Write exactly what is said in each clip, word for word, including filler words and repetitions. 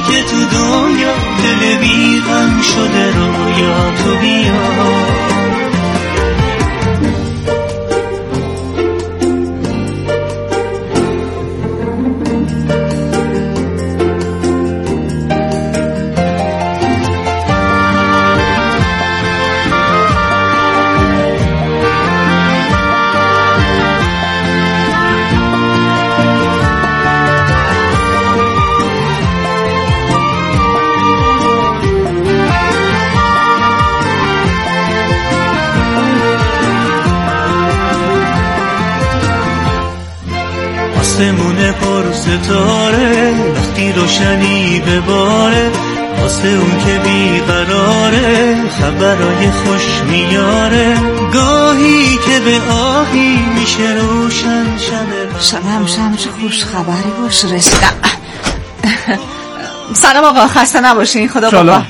که تو دنیا دل بی غم شده رویا تو بیا. آسمون پر ستاره وقتی روشنی بباره، واسه اون که بیقراره خبرای خوش میاره، گاهی که به آهی میشه روشن شب. شنم شمش خوش خبری باش رسیدم. سلام آقا، خسته نباشین. خدا سلام.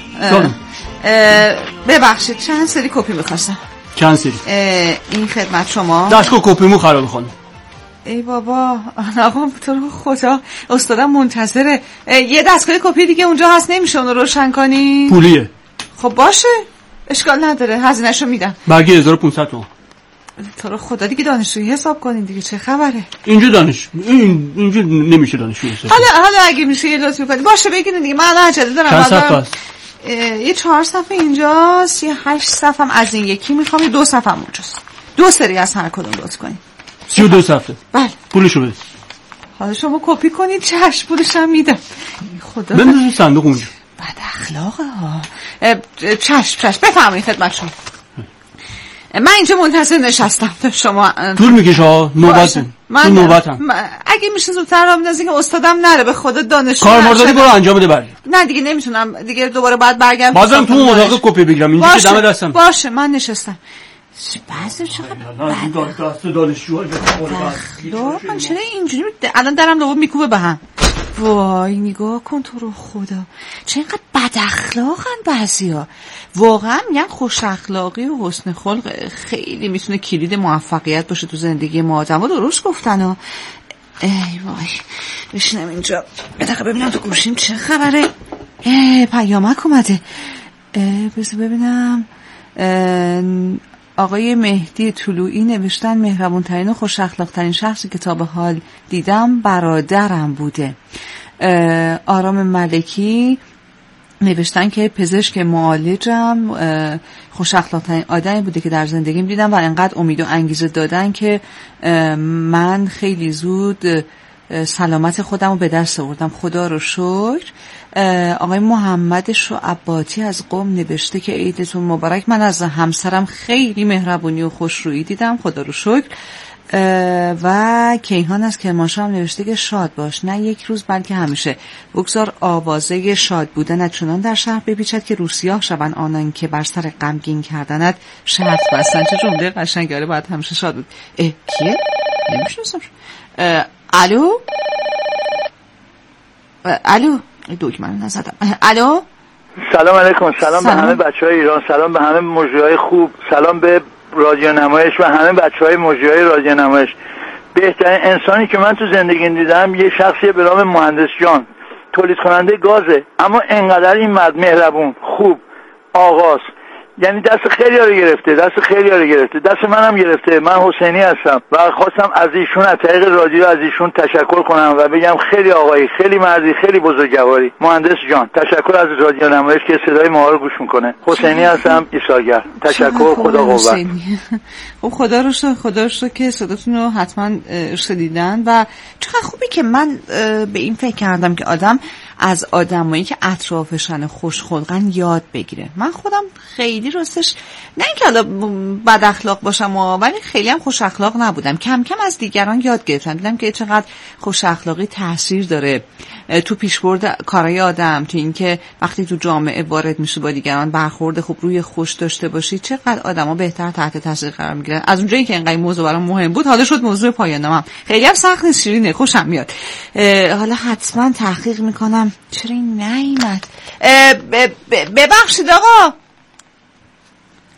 ببخشید چند سری کپی میخواستم. چند سری؟ این خدمت شما. دستگاه کپیمو خراب خانم. ای بابا آقا تو رو خدا استادم منتظره. یه دستگاه کپی دیگه اونجا هست، نمیشه اون رو روشن کنی؟ پولیه. خب باشه اشکال نداره، هزینه‌شو میدم. برگه هزار و پانصد تومان. تو رو خدا دیگه دانشجویی حساب کنین دیگه، چه خبره؟ اینجا دانش این اینجا نمیشه دانشجویی حساب. حالا حالا اگه میشه یه لطفی کنید. باشه بگین دیگه، من الان عجله دارم. چند صفحه است؟ یه چهار صفحه اینجاست، یه هشت صفحه هم از این یکی میخوام، یه دو صفحه هم اونجاست. دو سری از هر کدوم لطف کنین. سی و دو صفحه. بله. پولشو بده. حالا شما کپی کنید چشم، پولش هم میدم. خدا بندازید صندوق اونجا. بد اخلاقه ها. چشم چشم بفرمایید خدمت شما. من اینجا منتظر نشستم تا شما. طول میکشه ها، نوبته. من نوبتم. اگه میشه زودتر راه بندازین که استادم نره به خدا دانشجو. کارمرداری برو انجام بده برگرد. نه دیگه نمیتونم دیگه، دوباره باید برگردم. بازم تو اون اتاق کپی بگیرم، اینجا که دم دستم. باشه من نشستم. بعضی چقدر بد دست دانشجوها من چرا اینجوری الان درم دوم میکوبه به هم. وای نگاه کن تو رو خدا، چه اینقدر بد اخلاقن بعضیا. واقعا میگن خوش اخلاقی و حسن خلق خیلی میتونه کلید موفقیت باشه تو زندگی ما. آدم‌ها درست گفتن ها. ای وای بشینم اینجا یه دقیقه ببینم تو گوشیم چه خبره. ای پیامک اومده. بذار ببینم. آقای مهدی طلوعی نوشتن مهربون ترین و خوش اخلاق ترین شخصی که تا به حال دیدم برادرم بوده. آرام ملکی نوشتن که پزشک معالجم خوش اخلاق ترین آدمی بوده که در زندگیم دیدم و انقدر امید و انگیزه دادن که من خیلی زود سلامت خودم رو به دست آوردم، خدا رو شکر. آقای محمد شعباتی از قم نوشته که عیدتون مبارک، من از همسرم خیلی مهربونی و خوشرویی دیدم، خدا رو شکر. و کیهان از کرمانشاه هم نوشته که شاد باش، نه یک روز بلکه همیشه، بگذار آوازه شاد بودنت چنان در شهر بپیچد که روسیاه شوند آنان که بر سر غمگین کردنت شرط بستن. چه جمله قشنگه، باید همیشه شاد بود. اه کیه؟ نمیشناسم. الو الو دکمه رو نزدم. الو سلام علیکم. سلام, سلام به همه بچهای ایران، سلام به همه مجریای خوب، سلام به رادیو نمایش و همه بچهای مجریای رادیو نمایش. بهترین انسانی که من تو زندگی دیدم یه شخصیه به نام مهندس جان، تولید کننده گازه، اما انقدر این مرد مهربون، خوب، آغاز، یعنی دست خیلی ها رو گرفته، دست خیلی ها رو گرفته، دست منم گرفته. من حسینی هستم و خواستم از ایشون از طریق رادیو از ایشون تشکر کنم و بگم خیلی آقایی، خیلی مردی، خیلی بزرگواری. مهندس جان تشکر از رادیو نمایش که صدای ما رو گوش میکنه. حسینی هستم، ایثارگر. تشکر، خدا قوت. خب خدا رو شکر، خدا رو شکر که صداتون رو حتما شنیدن و چقدر خوبی که من به این فکر کردم که آدم از آدمایی که اطرافشن خوشخلقن یاد بگیره. من خودم خیلی راستش نه اینکه حالا بد اخلاق باشم ولی خیلی هم خوش اخلاق نبودم. کم کم از دیگران یاد گرفتم، دیدم که چقدر خوش اخلاقی تاثیر داره تو پیشبرد کارهای آدم، تو اینکه وقتی تو جامعه وارد میشه با دیگران برخورد خوب، روی خوش داشته باشی، چقدر آدما بهتر تحت تاثیر قرار میگیرن. از اونجایی که اینقدر موضوع برام مهم بود حالا شد موضوع پایان نامم. خیلی هم سخت نیست، شیرینه، خوشم میاد. حالا حتما تحقیق میکنم چرا این نیامد. ببخشید آقا،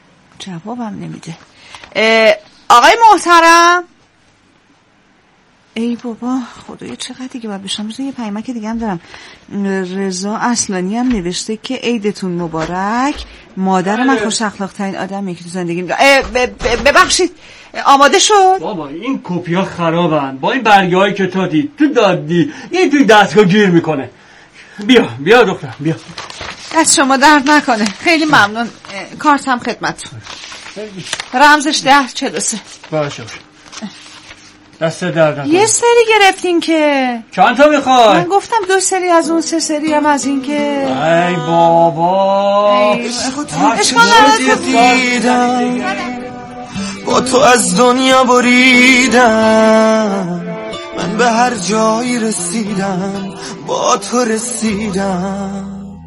جوابم نمیده. آقای محترم ای بابا خدایا چقدر دیگه باید بشم. بزن یه پیامک دیگه هم دارم. رضا اصلانی هم نوشته که عیدتون مبارک، مادر من خوش اخلاق ترین آدمی که تو زندگیم دارم. ببخشید آماده شد؟ بابا این کپیا خرابن، با این برگه هایی که تا دید تو دادی این توی دستگاه گیر میکنه. بیا بیا دختر بیا. دست شما درد نکنه، خیلی ممنون. کارتم خدمتتون. رمزش ده چهل و سه. باشه دست درد نکنه. یه سری گرفتین که چند تا میخوای؟ من گفتم دو سری از اون، سه سری هم از این که. ای بابا اشکال نداره. با تو از دنیا بریدم، من به هر جایی رسیدم با تو رسیدم.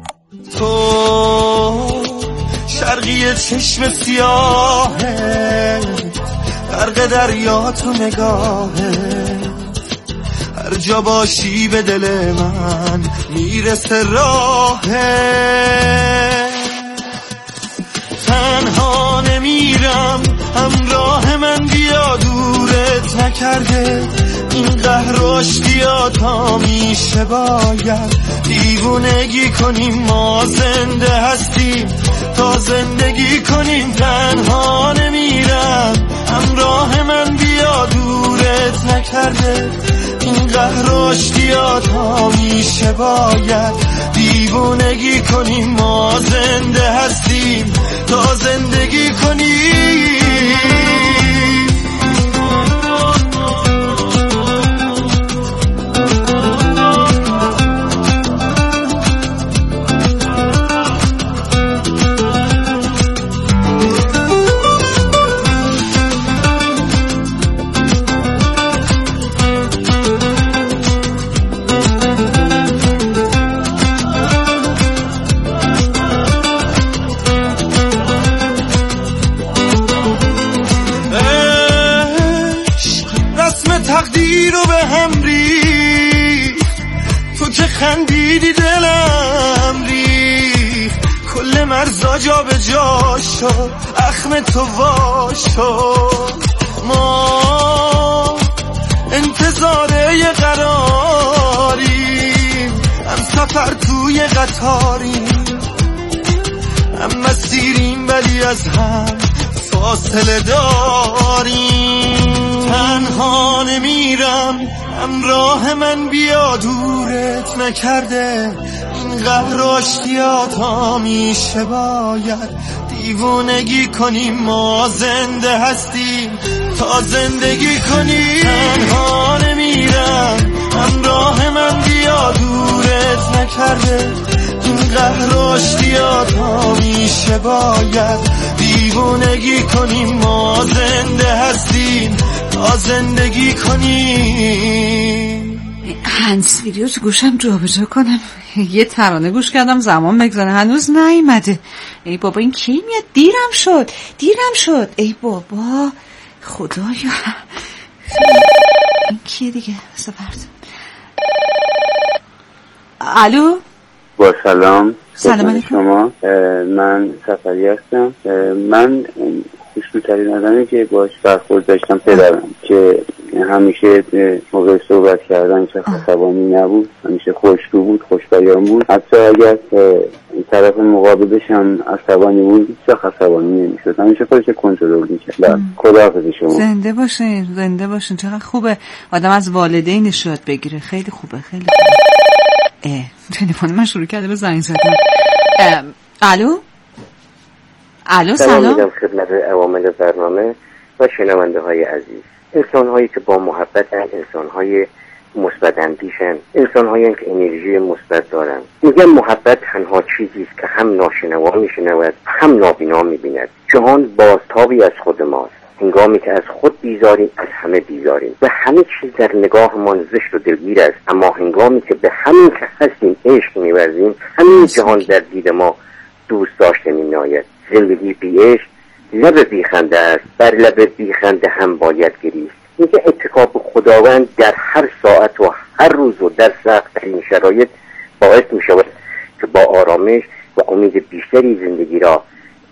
تو شرقی چشم سیاهه، غرق دریا تو نگاهه، هر جا باشی به دل من میرسه راهه. تنها نمیرم، همراه من بیا، دورت نکرده این قهر و اشتیاط ها میشه. باید دیوونگی کنیم، ما زنده هستیم تا زندگی کنیم. تنها نمیرم، همراه من بیا، دورت نکرده این قهر و اشتیاط ها میشه. باید دیوونگی کنیم، ما زنده هستیم تا زندگی کنیم. تقدیر رو به هم ریخت، تو که خندیدی دلم ریخت، کل مرزا جا به جا شد، اخم تو وا شد. ما انتظار یه قراریم، هم سفر توی قطاریم، هم مسیریم ولی از هم فاصله داریم. تنها نمیرم، همراه من بیا، دورت نکرده این قهر و اشتیاط ها میشه. باید دیوونگی کنیم، ما زنده هستیم تا زندگی کنیم. تنها نمیرم، همراه من بیا، دورت نکرده این قهر و اشتیاط ها میشه. باید دیوونگی کنیم، ما زنده هستیم تا زندگی کنیم. هنس ویدیو تو گوشم جا به جا کنم، یه ترانه گوش کردم زمان بگذاره هنوز نیومده. ای بابا این کی میاد؟ دیرم شد دیرم شد ای بابا خدایا. این کیه دیگه؟ سپرد. الو با سلام. سلام علیکم. شما من سفری هستم. من خوشبوترین آدمی که باش برخورد داشتم پدرم که همیشه موقع صحبت کردن چه عصبانی نبود، همیشه خوش‌رو بود، خوش‌بیان بود. حتی اگر طرف مقابلش هم عصبانی بود چه عصبانی نمی‌شد، همیشه خودش کنترل می‌کرد. خداحافظ شما. زنده باشین زنده باشین. چقدر خوبه آدم از والدینش یاد بگیره. خیلی خوبه خیلی خوبه. اه تلفن من شروع کرده به زنگ زدن. الو الو سلام. سلام میگم خدمت عوامل برنامه و شنونده های عزیز. انسان هایی که با محبت هستند، انسان های مثبت اندیشن، انسان هایی که انرژی مثبت دارن. میگم محبت تنها چیزی است که هم ناشنوا میشنود هم نابینا میبیند. جهان بازتابی از خود ماست. هنگامی که از خود بیزاریم از همه بیزاریم و همه چیز در نگاهمان زشت و دلگیر است، اما هنگامی که به همین که هستیم عشق می‌ورزیم همین جهان در دید ما دوست داشته می‌نماید. زندگی بی عشق لب بی خنده است، بر لب بی خنده هم باید گریست. میگه اتکاب خداوند در هر ساعت و هر روز و در سخت‌ترین شرایط باعث می‌شود که با آرامش و امید بیشتری زندگی را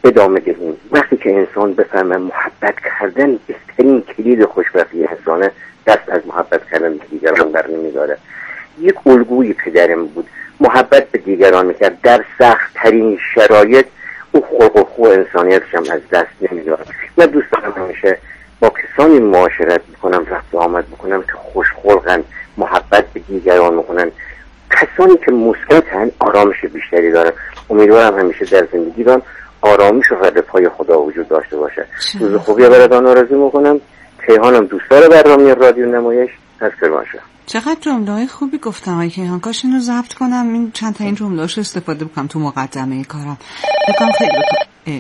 ادامه دهیم. وقتی که انسان بفهمه محبت کردن بهترین کلید خوشبختی انسانه، دست از محبت کردن به دیگران بر نمیداره. یک الگوی پدرم بود، محبت به دیگران میکرد، در سخت ترین شرایط او خلق و خو انسانیتش هم از دست نمیداره. من دوست دارم همیشه با کسانی معاشرت بکنم، رفت و آمد بکنم که خوشخلقن، محبت به دیگران میکنن. کسانی که مثبتن آرامش بیشتری دارن. امیدوارم همیشه در زندگیتان آرامش و رد پای خدا وجود داشته باشه. روز خوبی براتون آرزو میکنم. کیهانم دوستدار برنامه رادیو نمایش از کرمانشاه. چقدر جمله‌های خوبی گفتم آقای کیهان، کاش اینو ضبط کنم، این چند تا این جمله‌اشو استفاده بکنم تو مقدمه کارم. بکنم خیلی بکنم.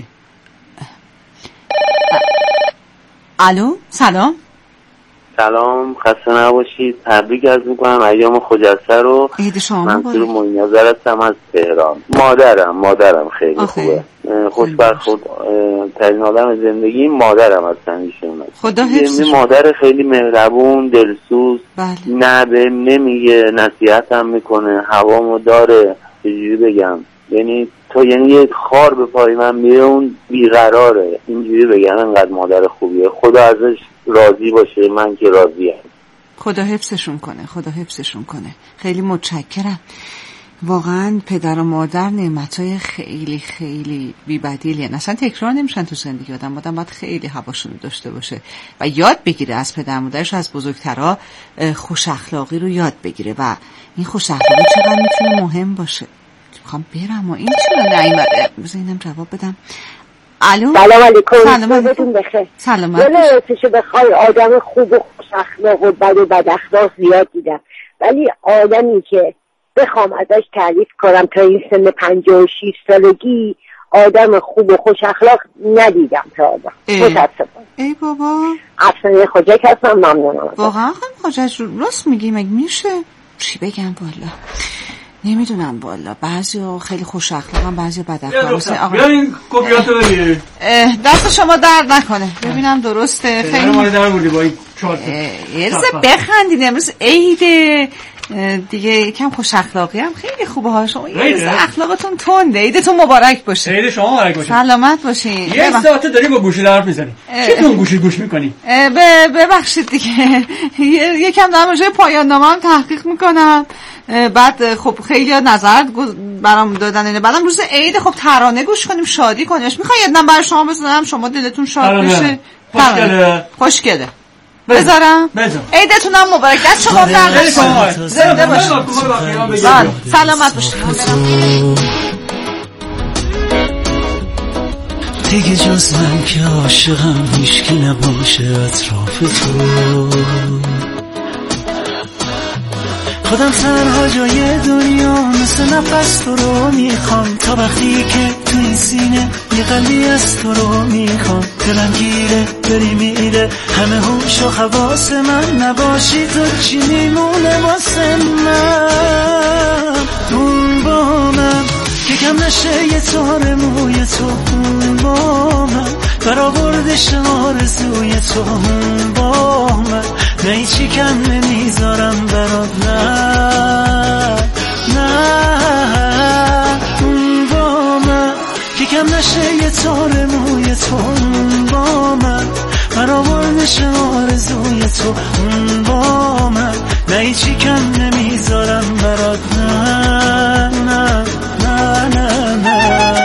الو سلام. سلام، خسته نباشید. تبریک عرض میکنم ایام خجسته رو. عید شما مبارک. من مینازر هستم از تهران. مادرم مادرم خیلی آخه. خوبه. خوشبخت خود ترین آدم زندگی مادرم هستن ایشون. خدا حفظش. مادر خیلی مهربون، دلسوز. بله. نه به نمیگه، نصیحتم میکنه، هوامو داره. چجوری بگم؟ یعنی تو یعنی یه خار به پای من میره اون بیقراره. اینجوری بگم انقدر مادر خوبیه. خدا ازش راضی باشه، من که راضیم. خدا حفظشون کنه، خدا حفظشون کنه. خیلی متشکرم. واقعا پدر و مادر نعمتای خیلی خیلی بی‌بدیلی، اصلا تکرار نمیشن تو زندگی آدم. آدم باید خیلی حواسش داشته باشه و یاد بگیره از پدر مادرش، از بزرگترها خوش اخلاقی رو یاد بگیره و این خوش اخلاقی چقدر میتونه مهم باشه. میخوام برم و این چرا نیومده؟ بذار اینم جواب بدم. الو سلام علیکم. سلامتون بخیر. سلامت. ولی چه بخوای آدم خوب و خوش اخلاق و بد و بد اخلاق زیاد دیدم، ولی آدمی که بخوام ازش تعریف کنم تا این سن پنجاه و شش سالگی آدم خوب و خوش اخلاق ندیدم تا آدم. متاسفم. ای بابا. اصلا خوجک هستم، ممنونم. واقعا خیلی خوجک راست میگی، مگه میشه؟ چی بگم والا نمیدونم والا. بعضیا خیلی خوش اخلاقن، بعضیا بد اخلاقن. بیا این کپیاتو بگیر. دست شما درد نکنه. ببینم درسته. خیلی ما در بودی با این چهار تا. یه روز بخندید، امروز عید دیگه، یکم خوش اخلاقی هم خیلی خوبه ها. شما یه روز اخلاقتون تنده. عیدتون مبارک باشه. عید شما مبارک باشه. سلامت باشین. یه ساعته داری با گوشی حرف میزنی. چطور گوشی گوش میکنی؟ ببخشید دیگه. یکم در مورد پایان نامه هم تحقیق میکنم. بعد خب خیلی نظر برام دادن اینه. بعدم روز عید خب ترانه گوش کنیم، شادی کنیم. میخوای یه دنم برای شما بزنم شما دلتون شاد بشه؟ خوشگله. خوشگله. بذارم؟ بذار. عیدتون هم مبارک. دست شما درد نکنه. زنده باشید. سلامت باشید. دیگه جز من که عاشقم هیچکی نباشه اطراف تو، خودم تنها جای دنیا مثل نفس تو رو میخوام، تا وقتی که تو این سینه یه قلبی از تو رو میخوام. دلم گیره بری میره همه هوش و حواس من، نباشی تو چی میمونه واسه من؟ اون با من که کم نشه یه تار موی تو، اون با من برآوردش آرزوی تو، اون با من نه ایچی کم نمیذارم برات، نه نه اون با من که کم نشه یه تار موی تو، اون با من برآوردش آرزوی تو، اون با من نه ایچی کم نمیذارم برات، نه نه نه نه نه.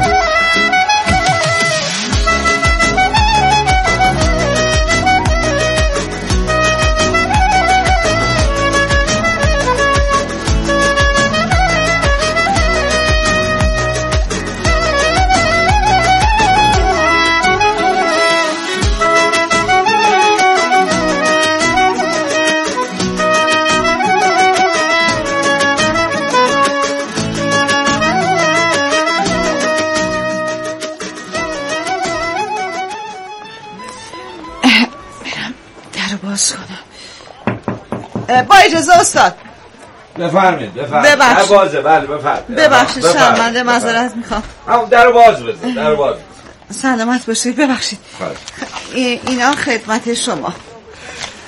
با اجازه استاد. بفرمید بفرمید. در بازه. بله بفرمید. ببخشید شرمنده، معذرت میخوام. هم در باز بزن. در باز سلامت باشید. ببخشید اینا خدمت شما.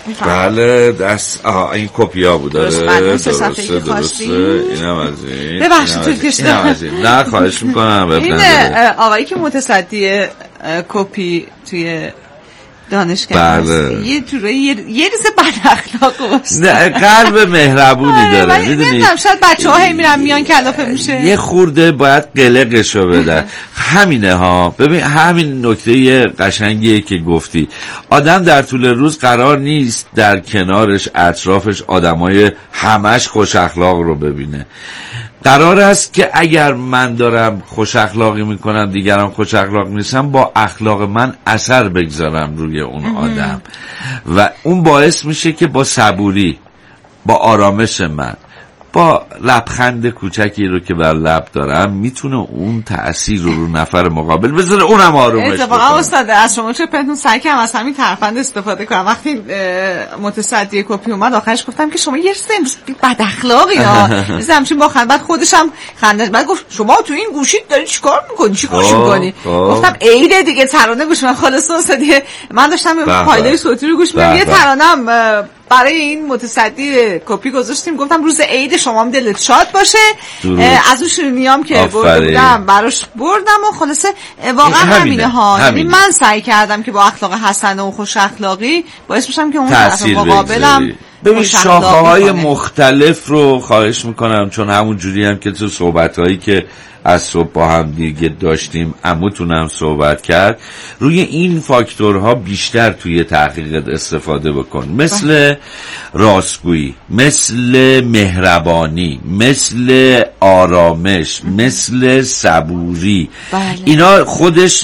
بله دست آها این کپیا بود. درسته درسته درسته اینم از این. ببخشید تو کشتم. نه خواهش میکنم. این آقایی که متصدی کپی توی دانشگاه بله. یه جوری یه یه ریز بد اخلاق است. نه قلب مهربونی داره میدونی. نمیدونم شاید بچه‌ها هی میرن میان کلافه میشه. یه خورده باید قلقشو بدن. همینه ها. ببین همین نکته قشنگیه که گفتی. آدم در طول روز قرار نیست در کنارش اطرافش آدمای همش خوش اخلاق رو ببینه. قرار است که اگر من دارم خوش اخلاقی میکنم دیگران خوش اخلاق نیستم با اخلاق من اثر بگذارم روی اون آدم و اون باعث میشه که با صبوری با آرامش من با لبخند کوچکی رو که بر لب دارم میتونه اون تأثیر رو رو نفر مقابل بذاره اونم آرومش بکنه. اتفاقا استاد از شما چه پنتون سعی کردم از همین ترفند استفاده کنم. وقتی متصدی کپی اومد آخرش گفتم که شما یه سری بد اخلاقی ها مثلا همچین با خنده. بعد خودش هم خنده بعد گفت شما تو این گوشیت داری چیکار میکنی چی گوش میکنی؟ گفتم عیده دیگه ترانه گوش من خلاص استاد من داشتم فایل صوتی رو گوش می‌کردم یه ترانه‌ام برای این متصدی کپی گذاشتیم گفتم روز عید شما هم دلت شاد باشه. از اون شیرینیام که برده بودم براش بردم و خلاصه واقعا همینه ها. یعنی من سعی کردم که با اخلاق حسنه و خوش اخلاقی باعث بشم که اون طرف مقابلم ببین شاخه‌های مختلف رو خواهش میکنم چون همون جوری هم که تو صحبت‌هایی که از صبح با هم دیگه داشتیم عموتونم صحبت کرد روی این فاکتورها بیشتر توی تحقیقت استفاده بکن. مثل راستگویی، مثل مهربانی، مثل آرامش، مثل صبوری. بله. اینا خودش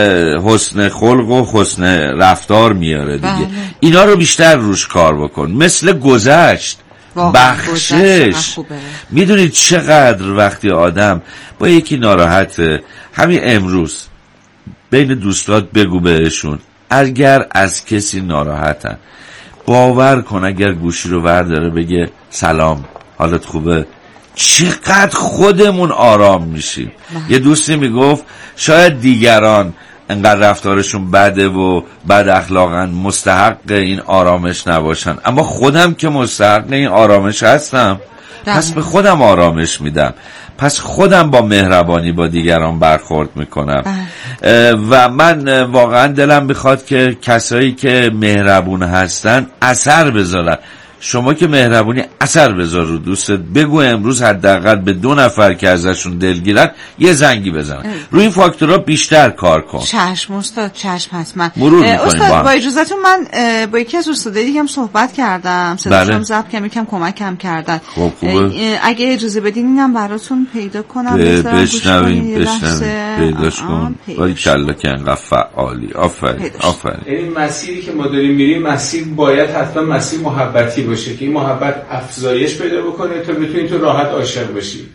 حسن خلق و حسن رفتار میاره دیگه. بله. اینا رو بیشتر روش کار بکن. مثل گذشت، بخشش. میدونید چقدر وقتی آدم با یکی ناراحته همین امروز بین دوستات بگو بهشون اگر از کسی ناراحتن باور کن اگر گوشی رو برداره بگه سلام حالت خوبه چقدر خودمون آرام میشیم. یه دوستی میگفت شاید دیگران انقدر رفتارشون بده و بد اخلاقن مستحق این آرامش نباشن اما خودم که مستحق این آرامش هستم پس به خودم آرامش میدم پس خودم با مهربانی با دیگران برخورد میکنم و من واقعا دلم بخواد که کسایی که مهربون هستن اثر بذارن. شما که مهربونی اثر بذار رو دوستت بگو امروز حداقل به دو نفر که ازشون دلگیرن یه زنگی بزنن. روی این فاکتورها بیشتر کار کن. چشم استاد چشم حتما مرور می‌کنیم. استاد با, با اجازهتون من با یکی از استادای دیگه هم صحبت کردم صداشم ضبط کردم یکم کمکم کردن. خب خوبه. اگه اجازه بدین اینم براتون پیدا کنم بشنویم بشنویم پیداش کن. ولی کلا که انقدر فعالی. آفرین آفرین. این مسیری که ما داریم میریم مسیر باید حتما مسیر محبتی باشه که این محبت افزایش پیدا بکنه تا بتونی تو راحت عاشق بشی.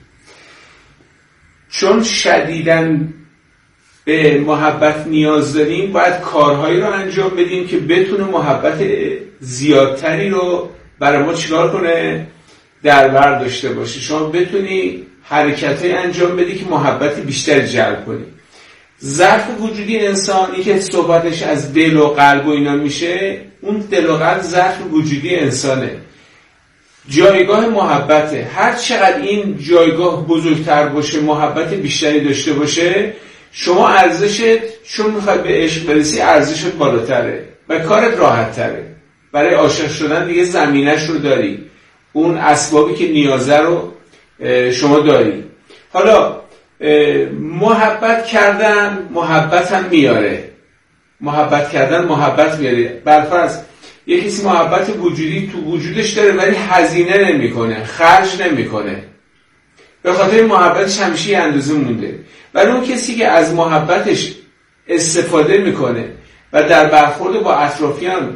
چون شدیداً به محبت نیاز داریم باید کارهایی رو انجام بدیم که بتونه محبت زیادتری رو برای ما چیکار کنه در بر داشته باشه. شما بتونی حرکتای انجام بدی که محبت بیشتری جلب کنی. ظرف وجودی انسان این که صحبتش از دل و قلب و اینا میشه اون دل و قلب ظرف وجودی انسانه. جایگاه محبته هر چقدر این جایگاه بزرگتر باشه محبت بیشتری داشته باشه شما ارزشت چون میخوای به عشق برسی ارزشت بالاتره و کارت راحت تره. برای عاشق شدن دیگه زمینش رو داری اون اسبابی که نیازه رو شما داری. حالا محبت کردن محبت هم میاره محبت کردن محبت میاره. برفرض یه کسی محبت وجودی تو وجودش داره ولی هزینه نمیکنه خرج نمیکنه به خاطر محبتش همیشه اندازه مونده. ولی اون کسی که از محبتش استفاده میکنه و در برخورد با اطرافیان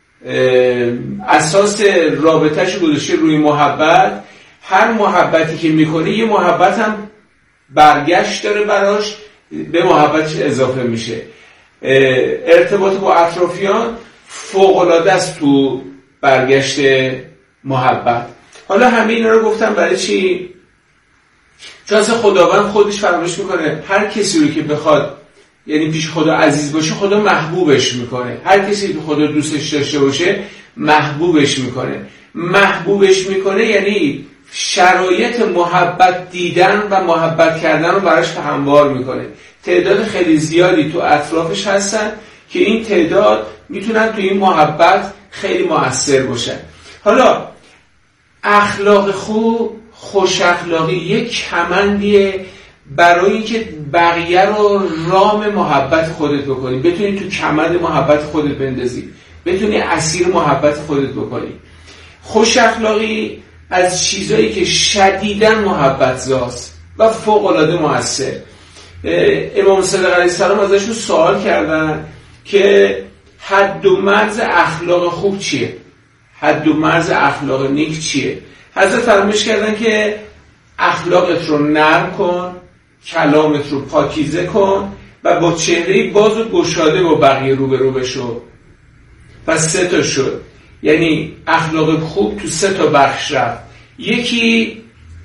اساس رابطهش گذاشته روی محبت هر محبتی که میکنه یه محبت هم برگشت داره براش به محبتش اضافه میشه. ارتباط با اطرافیان فوق‌العاده است تو برگشت محبت. حالا همه اینا رو گفتم برای چی؟ چون اصلا خداوند خودش فرمایش میکنه هر کسی رو که بخواد یعنی پیش خدا عزیز باشه خدا محبوبش میکنه. هر کسی که خدا دوستش داشته باشه محبوبش میکنه. محبوبش میکنه یعنی شرایط محبت دیدن و محبت کردن رو براش هموار میکنه. تعداد خیلی زیادی تو اطرافش هستن که این تعداد میتونن تو این محبت خیلی مؤثر باشن. حالا اخلاق خوب، خوش اخلاقی یک کمندیه برای اینکه بقیه رو رام محبت خودت بکنی، بتونی تو کمند محبت خودت بندازی، بتونی اسیر محبت خودت بکنی. خوش اخلاقی از چیزایی که شدیداً محبت زاست و فوق العاده مؤثر. امام صادق علیه السلام ازشون سوال کردن که حد و مرز اخلاق خوب چیه؟ حد و مرز اخلاق نیک چیه؟ حضرت فرمایش کردن که اخلاقت رو نرم کن، کلامت رو پاکیزه کن و با چهره باز و گشاده با بقیه روبرو بشو. پس سه تا شد، یعنی اخلاق خوب تو سه تا بخش رفت. یکی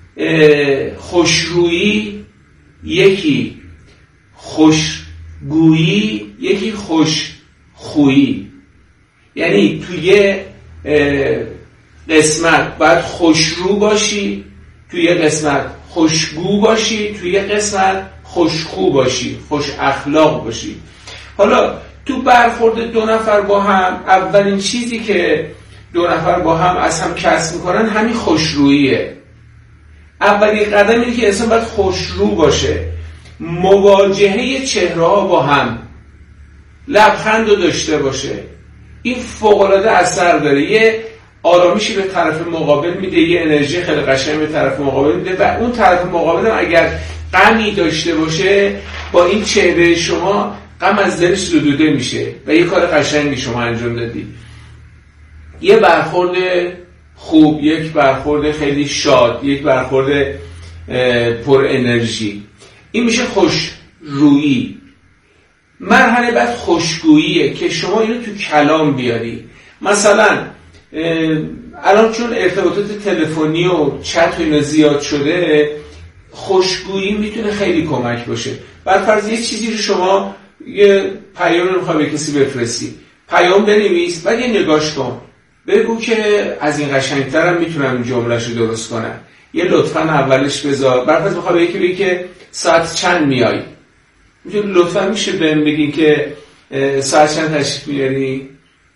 خوشرویی، یکی خوشگویی، یکی خوشخویی. یعنی توی قسمت باید خوشرو باشی، توی قسمت خوشگو باشی، توی قسمت خوشخو باشی، خوش اخلاق باشی. حالا تو برخورد دو نفر با هم اولین چیزی که دو نفر با هم از هم کسب میکنن همین خوشروییه. اولین قدم اینه که انسان باید خوشرو باشه. مواجهه چهره ها با هم، لبخند رو داشته باشه. این فوق‌العاده اثر داره، یه آرامیشی به طرف مقابل میده، یه انرژی خیلی قشنگ به طرف مقابل میده و اون طرف مقابل هم اگر غمی داشته باشه با این چهره شما غم از دلش زدوده میشه و یه کار قشنگی شما انجام دادی. یه برخورد خوب، یک برخورد خیلی شاد، یک برخورد پر انرژی، این میشه خوش رویی. مرحله بعد خوشگوییه که شما اینو تو کلام بیاری. مثلا الان چون ارتباطات تلفنی و چت و اینا زیاد شده، خوشگویی میتونه خیلی کمک باشه. برفرض یه چیزی رو شما یه پیام رو میخوای به کسی بفرستی، پیام بنویس بعد یه نگاش کن، بگو که از این قشنگترم میتونم جمله‌شو درست کنم، یه لطفاً اولش بذار. برفرض میخوای به یکی بگی که ساعت چند میای، میتونی لطفاً میشه بهم بگین که ساعت چند تشریف میاری.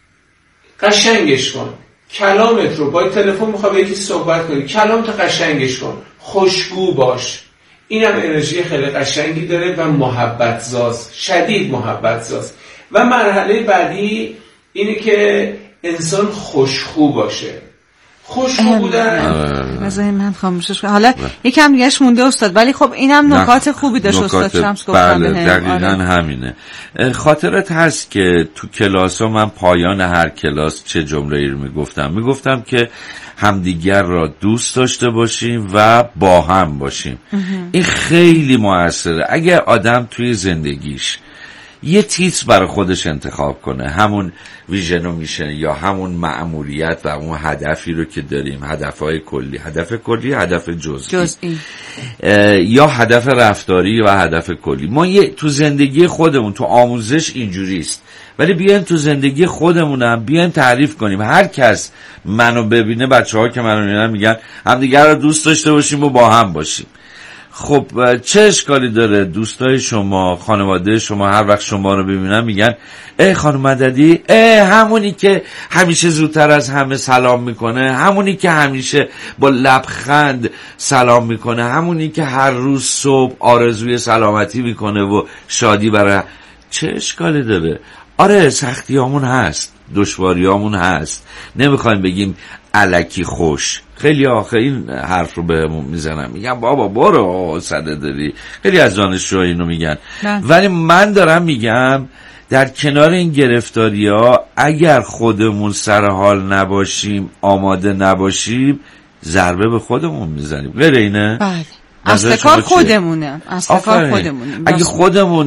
قشنگش کن کلامت رو. با تلفن میخوای به یکی صحبت کنی، کلامت قشنگش کن، خوشگو باش. اینم انرژی خیلی قشنگی داره و محبت زاست، شدید محبت زاست. و مرحله بعدی اینه که انسان خوشخو باشه. خوشخو بودن مثلا من خاموشش کنم. حالا یکم دیگهش مونده استاد، ولی خب اینم نکات خوبی داشت استاد شمس گفتن. بله دقیقاً آره. همینه. خاطرت هست که تو کلاسا من پایان هر کلاس چه جمله‌ای رو میگفتم؟ میگفتم که همدیگر را دوست داشته باشیم و با هم باشیم. این خیلی موثره. اگر آدم توی زندگیش یه تیتر برای خودش انتخاب کنه، همون ویژن و میشن یا همون مأموریت و اون هدفی رو که داریم، هدفهای کلی، هدف کلی، هدف جزئی، جزئی. یا هدف رفتاری و هدف کلی. ما یه تو زندگی خودمون، تو آموزش اینجوریست، ولی بیایم تو زندگی خودمونم بیایم تعریف کنیم. هر کس منو ببینه، بچه‌ها که منو میبینن میگن همدیگر رو دوست داشته باشیم و با هم باشیم. خب چه اشکالی داره دوستای شما، خانواده شما هر وقت شما رو ببینن میگن ای خانم مددی، ای همونی که همیشه زودتر از همه سلام میکنه، همونی که همیشه با لبخند سلام میکنه، همونی که هر روز صبح آرزوی سلامتی میکنه و شادی برای. چه اشکالی داره؟ آره سختیامون هست، دشواریامون هست، نمیخوایم بگیم الکی خوش. خیلی آخه این حرف رو بهمون میزنن، میگن بابا برو صده داری، خیلی از دانشجوها اینو میگن. ولی من دارم میگم در کنار این گرفتاری ها اگر خودمون سر حال نباشیم، آماده نباشیم، ضربه به خودمون میزنیم. غیر اینه؟ بله. اصل کار خودمونه، اصل کار خودمونه. اگه خودمون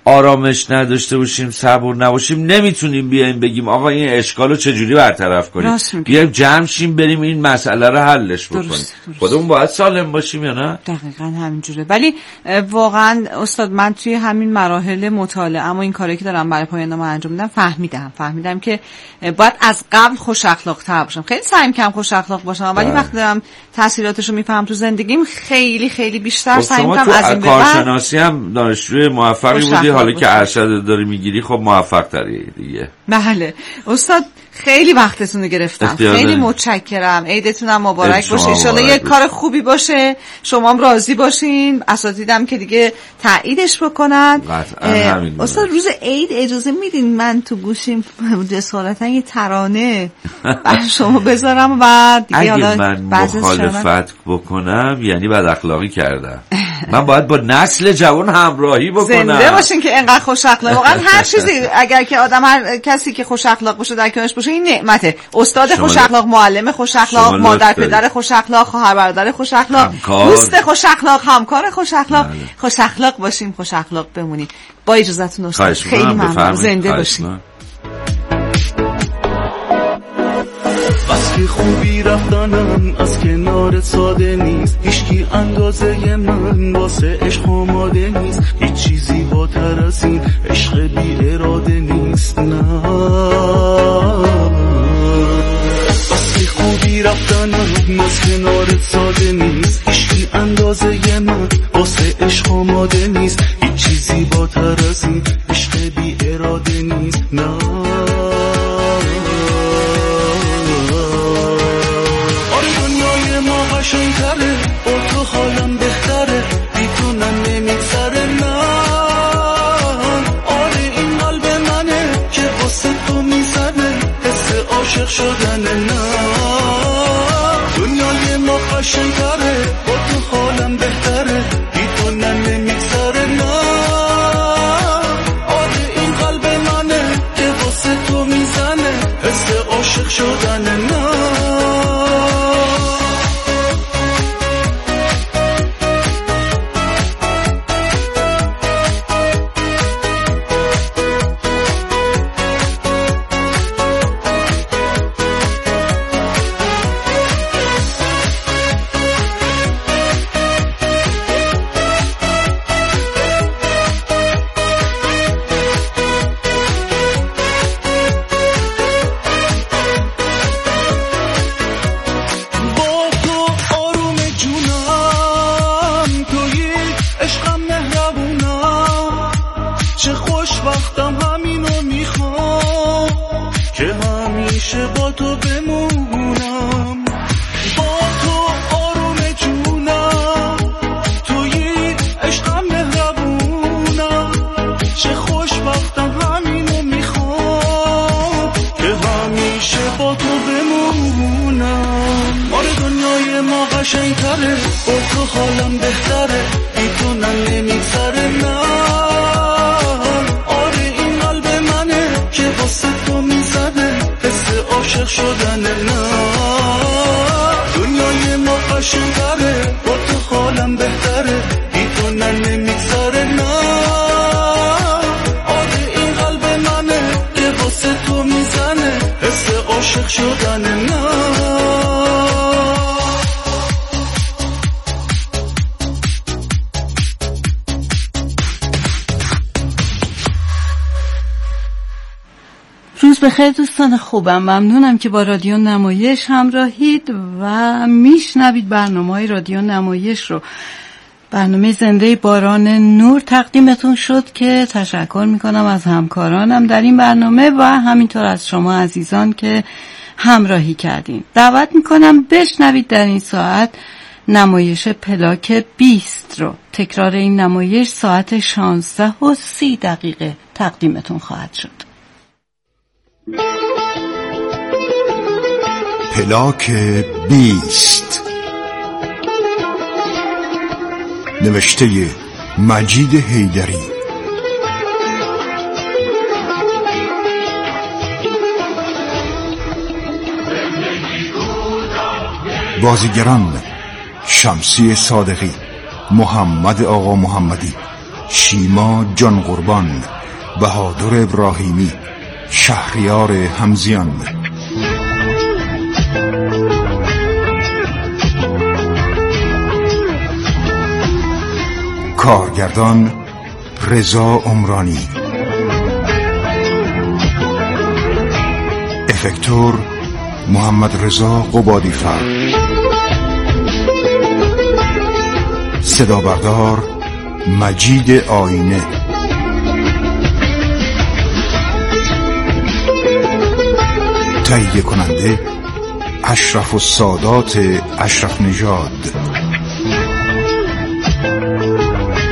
آرامش نداشته باشیم، صبور نباشیم، نمیتونیم بیایم بگیم آقا این اشکالو چجوری برطرف کنیم. بیایم جمع شیم بریم این مسئله رو حلش بکنیم. خودمون باید سالم باشیم یا نه؟ دقیقاً همینجوره. ولی واقعا استاد من توی همین مراحل مطالعه اما این کاری که دارم برای پایان نامه انجام میدم فهمیدم فهمیدم که باید از قبل خوش اخلاق تر باشم. خیلی سعی می‌کنم خوش اخلاق باشم ولی وقتی دارم تاثیراتش رو میفهمم تو زندگیم خیلی خیلی بیشتر سعی می‌کنم از این بعد. کارشناسی هم دانشجوی موفقی بودی، حالا که ارشد داری میگیری خب موفق تری دیگه. بله استاد خیلی وقتتون رو گرفتم، خیلی متشکرم. عیدتون هم مبارک باشه، ان شاءالله یه کار خوبی باشه، شما هم راضی باشین، اساتیدم که دیگه تاییدش بکنن. استاد روز عید اجازه میدین من تو گوشیم جسارتا یه ترانه برای شما بذارم و دیگه اگه من مخالفت بکنم یعنی بد اخلاقی کردم. من باید با نسل جوان همراهی بکنم. زنده باشین که انقدر خوش اخلاق. واقعا هر چیزی اگر که آدم هر کسی که خوش اخلاق باشه در کنارش باشه این نعمته. استاد خوش اخلاق، معلم خوش اخلاق، مادر پدر خوش اخلاق، خواهر برادر خوش اخلاق، دوست خوش اخلاق، همکار خوش اخلاق. خوش اخلاق باشیم، خوش اخلاق بمونیم. با اجازهتون استاد خیلی ممنون. زنده باشین. بس که خوبی رفتنم از کنار ساده نیست، هیچکی اندازه من واسه عشق آماده نیست، هیچ چیزی بالاتر از این عشق بی اراده نیست. نه بس که خوبی رفتنم از کنار ساده نیست، هیچکی اندازه من واسه عشق آماده نیست، هیچ چیزی بالاتر از این عشق بی اراده نیست. نه قشنگ‌تره با تو حالم بهتره، بی تو من نمیگذره. نه آره این قلب منه که واسه تو میزنه، حس عاشق شدنه. نه دنیای ما قشنگ‌تره با تو حالم بهتره، بی تو من نمیگذره. نه آره این قلب منه که واسه تو میزنه، حس عاشق شدنه. نه بخیر دوستان خوبم، ممنونم که با رادیو نمایش همراهید و میشنوید برنامه‌های رادیو نمایش رو. برنامه زنده باران نور تقدیمتون شد که تشکر میکنم از همکارانم در این برنامه و همینطور از شما عزیزان که همراهی کردین. دعوت میکنم بشنوید در این ساعت نمایش پلاک بیست رو. تکرار این نمایش ساعت شانزده و سی دقیقه تقدیمتون خواهد شد. پلاک بیست، نوشته مجید حیدری، بازیگران شمسی صادقی، محمد آقا محمدی، شیما جان قربان، بهادر ابراهیمی، شهریار همزیان. کارگردان رضا عمرانی، افکتور محمد رضا قبادی‌فر، صدا بردار مجید آینه، تهیه کننده اشرف السادات اشرف نژاد.